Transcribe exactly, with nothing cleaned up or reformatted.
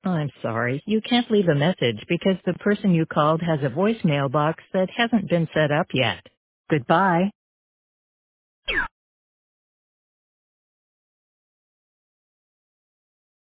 I'm sorry, you can't leave a message because the person you called has a voicemail box that hasn't been set up yet. Goodbye.